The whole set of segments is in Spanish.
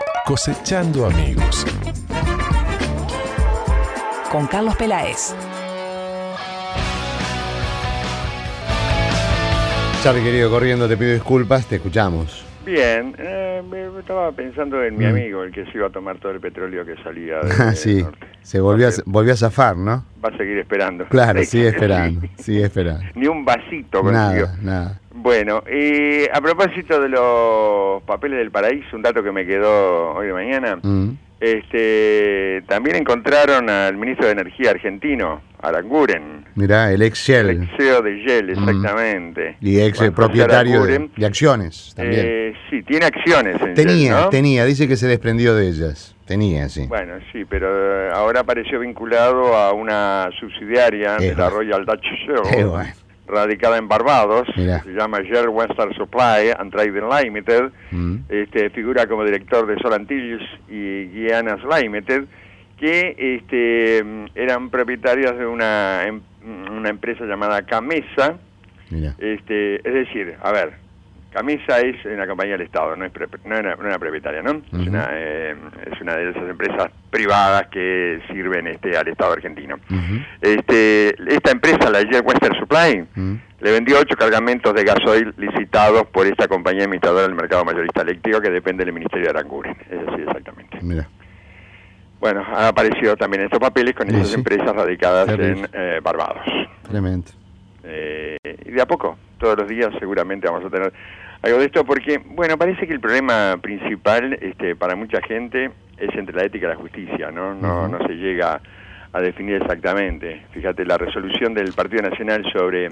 Cosechando amigos. Con Carlos Peláez. Charly, querido, corriendo, te pido disculpas, te escuchamos. Bien, estaba pensando en mi amigo, el que se iba a tomar todo el petróleo que salía del Sí, norte. se volvió a zafar, ¿no? Va a seguir esperando. Claro, sigue esperando, sigue esperando. Ni un vasito consiguió. Nada. Bueno, a propósito de los papeles del paraíso, un dato que me quedó hoy de mañana, también encontraron al ministro de Energía argentino, Aranguren. Mirá, el ex Shell. El ex CEO de Shell, exactamente. Y ex propietario de acciones también. Sí, tiene acciones en Shell, ¿no? Tenía, dice que se desprendió de ellas. Tenía, sí. Bueno, sí, pero ahora apareció vinculado a una subsidiaria de la Royal Dutch Shell, radicada en Barbados, se llama Shell Western Supply and Trading Limited, figura como director de Sol Antilles y Guianas Limited, que eran propietarias de una empresa llamada Camesa. Es decir, a ver, Camesa es una compañía del Estado, no es una propietaria, ¿no? Es una de esas empresas privadas que sirven al Estado argentino. Esta empresa, la Shell Western Supply, le vendió 8 cargamentos de gasoil licitados por esta compañía administradora del mercado mayorista eléctrico que depende del Ministerio de Aranguren. Es así exactamente. Mira. Bueno, han aparecido también estos papeles con esas empresas radicadas en Barbados. Tremendo. Y de a poco, todos los días seguramente vamos a tener algo de esto, porque, bueno, parece que el problema principal para mucha gente es entre la ética y la justicia, ¿no? No se llega a definir exactamente. Fíjate, la resolución del Partido Nacional sobre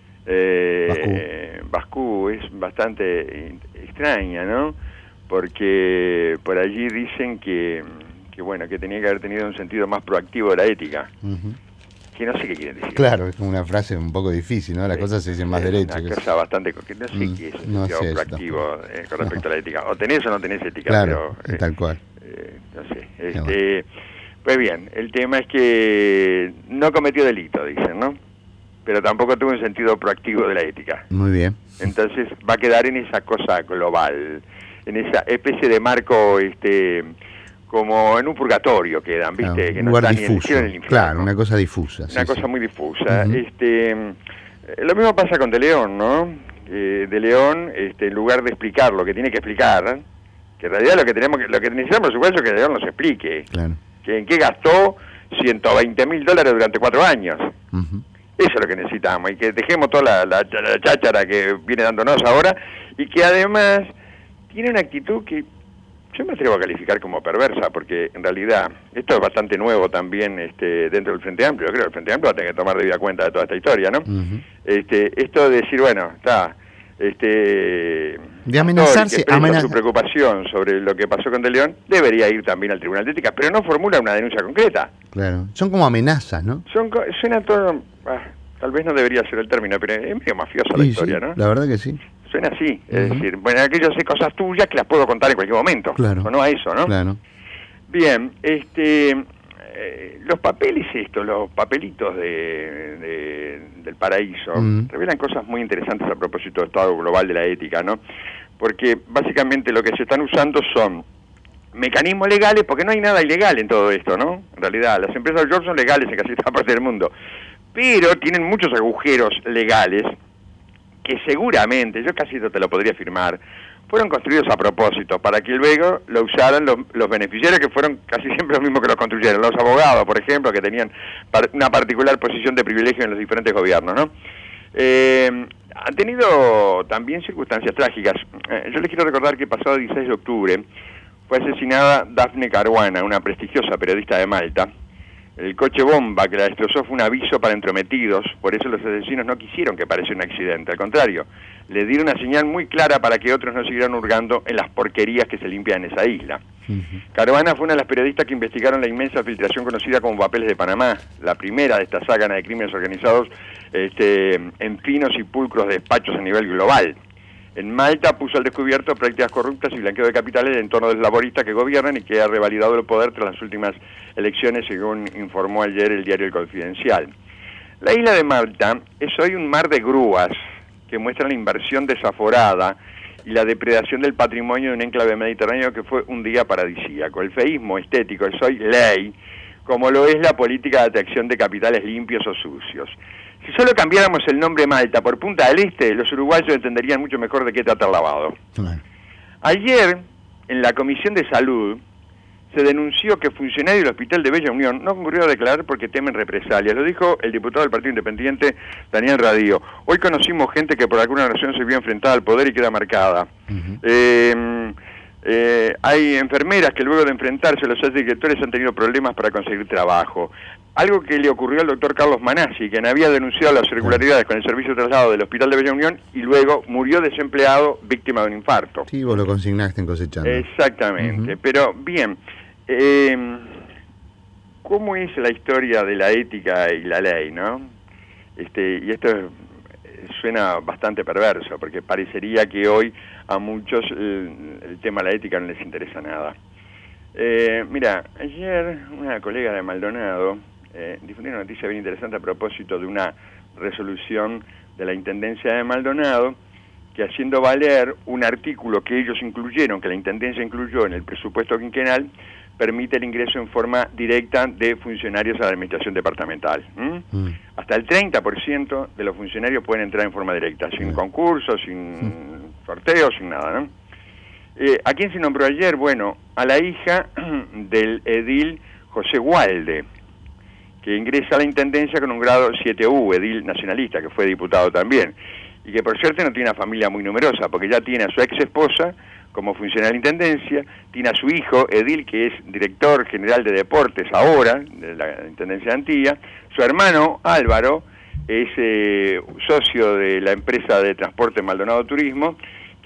Bascú es bastante extraña, ¿no? Porque por allí dicen que tenía que haber tenido un sentido más proactivo de la ética. Que no sé qué quieren decir. Claro, es como una frase un poco difícil, ¿no? Las cosas se dicen más derecho. Una cosa bastante... que no sé qué es un sentido proactivo con respecto a la ética. O tenés o no tenés ética. Claro, pero, tal cual. No sé. Pues bien, el tema es que no cometió delito, dicen, ¿no? Pero tampoco tuvo un sentido proactivo de la ética. Muy bien. Entonces va a quedar en esa cosa global, en esa especie de marco... como en un purgatorio quedan, ¿viste? Claro, que no está ni en el cielo ni en el infierno. Claro, una cosa difusa. Una cosa muy difusa. Lo mismo pasa con De León, ¿no? De León, en lugar de explicar lo que tiene que explicar, que en realidad lo que necesitamos, por supuesto, es que De León nos explique. Claro. Que en qué gastó $120.000 durante 4 años. Eso es lo que necesitamos, y que dejemos toda la cháchara que viene dándonos ahora, y que además tiene una actitud que yo me atrevo a calificar como perversa, porque en realidad esto es bastante nuevo también dentro del Frente Amplio. Yo creo que el Frente Amplio va a tener que tomar debida cuenta de toda esta historia, ¿no? Esto de decir, bueno, está... de amenazarse, su preocupación sobre lo que pasó con De León debería ir también al Tribunal de Ética, pero no formula una denuncia concreta. Claro, son como amenazas, ¿no? Suena todo... tal vez no debería ser el término, pero es medio mafiosa la historia, ¿no? La verdad que sí. Suena así, es decir, bueno, aquí yo sé cosas tuyas que las puedo contar en cualquier momento. Claro. O no a eso, ¿no? Claro. Bien, los papeles los papelitos del paraíso, revelan cosas muy interesantes a propósito del estado global de la ética, ¿no? Porque básicamente lo que se están usando son mecanismos legales, porque no hay nada ilegal en todo esto, ¿no? En realidad, las empresas offshore son legales en casi toda parte del mundo, pero tienen muchos agujeros legales que seguramente, yo casi te lo podría afirmar, fueron construidos a propósito, para que luego lo usaran los beneficiarios, que fueron casi siempre los mismos que los construyeron, los abogados, por ejemplo, que tenían una particular posición de privilegio en los diferentes gobiernos, ¿no? Han tenido también circunstancias trágicas. Yo les quiero recordar que pasado 16 de octubre fue asesinada Daphne Caruana, una prestigiosa periodista de Malta. El coche bomba que la destrozó fue un aviso para entrometidos, por eso los asesinos no quisieron que pareciera un accidente, al contrario, le dieron una señal muy clara para que otros no siguieran hurgando en las porquerías que se limpian en esa isla. Caruana fue una de las periodistas que investigaron la inmensa filtración conocida como Papeles de Panamá, la primera de esta saga de crímenes organizados en finos y pulcros despachos a nivel global. En Malta puso al descubierto prácticas corruptas y blanqueo de capitales en torno de los laboristas que gobiernan y que ha revalidado el poder tras las últimas elecciones, según informó ayer el diario El Confidencial. La isla de Malta es hoy un mar de grúas que muestran la inversión desaforada y la depredación del patrimonio de un enclave mediterráneo que fue un día paradisíaco. El feísmo estético es hoy ley, como lo es la política de atracción de capitales limpios o sucios. Si solo cambiáramos el nombre Malta por Punta del Este, los uruguayos entenderían mucho mejor de qué trata el lavado. Ayer, en la Comisión de Salud, se denunció que funcionarios del Hospital de Bella Unión no concurrió a declarar porque temen represalias. Lo dijo el diputado del Partido Independiente, Daniel Radío. Hoy conocimos gente que por alguna razón se vio enfrentada al poder y queda marcada. Hay enfermeras que luego de enfrentarse a los directores han tenido problemas para conseguir trabajo. Algo que le ocurrió al doctor Carlos Manassi, quien había denunciado las irregularidades con el servicio de traslado del Hospital de Bella Unión y luego murió desempleado víctima de un infarto. Sí, vos lo consignaste en Cosechando. Exactamente, pero bien, ¿cómo es la historia de la ética y la ley, no? Y esto suena bastante perverso, porque parecería que hoy a muchos el tema de la ética no les interesa nada. Mira, ayer una colega de Maldonado difundió una noticia bien interesante a propósito de una resolución de la Intendencia de Maldonado, que haciendo valer un artículo que ellos incluyeron, que la Intendencia incluyó en el presupuesto quinquenal, permite el ingreso en forma directa de funcionarios a la administración departamental. Hasta el 30% de los funcionarios pueden entrar en forma directa, sin concurso, sin sorteo, sin nada, ¿no? ¿A quién se nombró ayer? Bueno, a la hija del edil José Walde, que ingresa a la Intendencia con un grado 7U, edil nacionalista, que fue diputado también, y que por suerte no tiene una familia muy numerosa, porque ya tiene a su ex esposa como funcionaria de la Intendencia, tiene a su hijo, edil, que es director general de deportes ahora, de la Intendencia de Antilla, su hermano Álvaro es socio de la empresa de transporte Maldonado Turismo,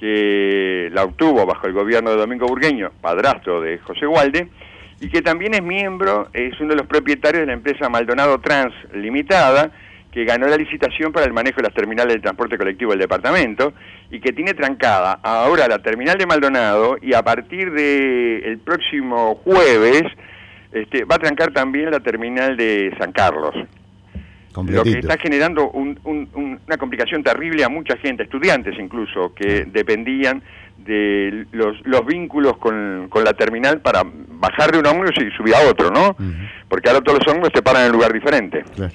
que la obtuvo bajo el gobierno de Domingo Burgueño, padrastro de José Walde, y que también es miembro, es uno de los propietarios de la empresa Maldonado Trans Limitada, que ganó la licitación para el manejo de las terminales de transporte colectivo del departamento, y que tiene trancada ahora la terminal de Maldonado, y a partir del próximo jueves va a trancar también la terminal de San Carlos. Completito. Lo que está generando una complicación terrible a mucha gente, estudiantes incluso, que dependían de los vínculos con la terminal para bajar de un ómnibus y subir a otro, ¿no? Porque ahora todos los ómnibus se paran en un lugar diferente. Claro.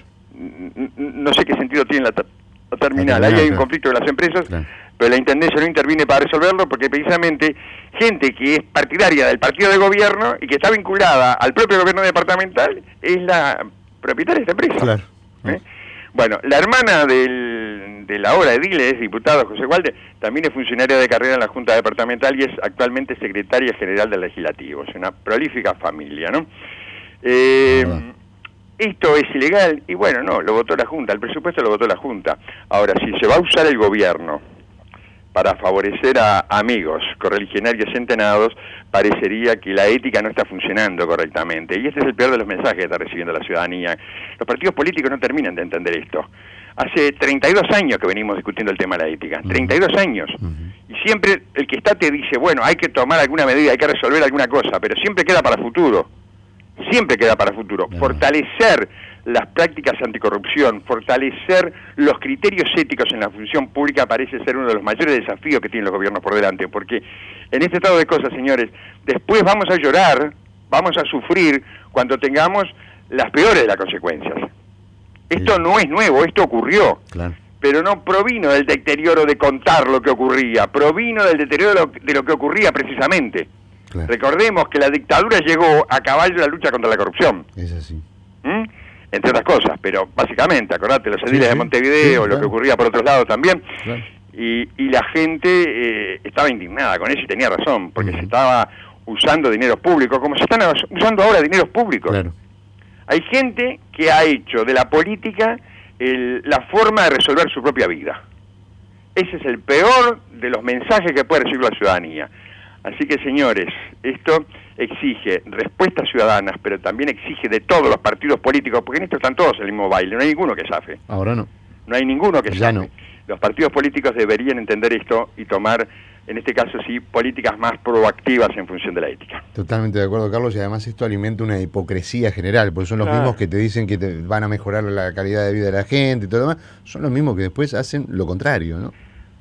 No sé qué sentido tiene la terminal. Ahí hay un conflicto de las empresas, pero la Intendencia no interviene para resolverlo, porque precisamente gente que es partidaria del partido de gobierno y que está vinculada al propio gobierno departamental es la propietaria de esta empresa. Claro. Bueno, la hermana de la ahora edil, es diputado José Walde, también es funcionaria de carrera en la Junta Departamental y es actualmente secretaria general del Legislativo. Es una prolífica familia, ¿no? Esto es ilegal y bueno, no, lo votó la Junta, el presupuesto lo votó la Junta. Ahora, si se va a usar el gobierno para favorecer a amigos correligionarios centenados, parecería que la ética no está funcionando correctamente. Y este es el peor de los mensajes que está recibiendo la ciudadanía. Los partidos políticos no terminan de entender esto. Hace 32 años que venimos discutiendo el tema de la ética, 32 años. Y siempre el que está te dice, bueno, hay que tomar alguna medida, hay que resolver alguna cosa, pero siempre queda para futuro. Siempre queda para futuro. Fortalecer las prácticas anticorrupción, fortalecer los criterios éticos en la función pública parece ser uno de los mayores desafíos que tienen los gobiernos por delante, porque en este estado de cosas, señores, después vamos a llorar, vamos a sufrir cuando tengamos las peores de las consecuencias. Esto no es nuevo, esto ocurrió, pero no provino del deterioro de contar lo que ocurría, provino del deterioro de lo que ocurría precisamente. Recordemos que la dictadura llegó a caballo de la lucha contra la corrupción. Es así. Entre otras cosas, pero básicamente, acordate, los ediles de Montevideo, lo que ocurría por otros lados también, y la gente estaba indignada con eso y tenía razón, porque se estaba usando dinero público, como se están usando ahora dineros públicos. Hay gente que ha hecho de la política la forma de resolver su propia vida. Ese es el peor de los mensajes que puede recibir la ciudadanía. Así que, señores, esto exige respuestas ciudadanas, pero también exige de todos los partidos políticos, porque en esto están todos en el mismo baile, no hay ninguno que zafe. Ahora no. No hay ninguno que zafe. No. Los partidos políticos deberían entender esto y tomar, en este caso sí, políticas más proactivas en función de la ética. Totalmente de acuerdo, Carlos, y además esto alimenta una hipocresía general, porque son los mismos que te dicen que te van a mejorar la calidad de vida de la gente y todo lo demás, son los mismos que después hacen lo contrario, ¿no?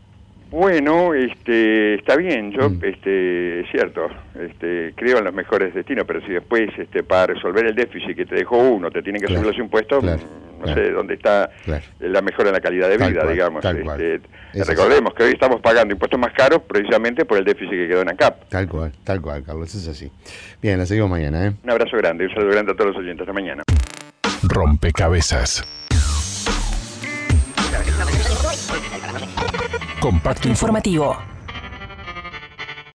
Bueno, está bien, yo, es cierto, creo en los mejores destinos, pero si después, para resolver el déficit que te dejó uno, te tienen que subir los impuestos, no sé dónde está la mejora en la calidad de vida, digamos. Recordemos que hoy estamos pagando impuestos más caros precisamente por el déficit que quedó en ANCAP. Tal cual, Carlos, es así. Bien, la seguimos mañana, ¿eh? Un abrazo grande, un saludo grande a todos los oyentes. Hasta mañana. Rompecabezas. Compacto informativo.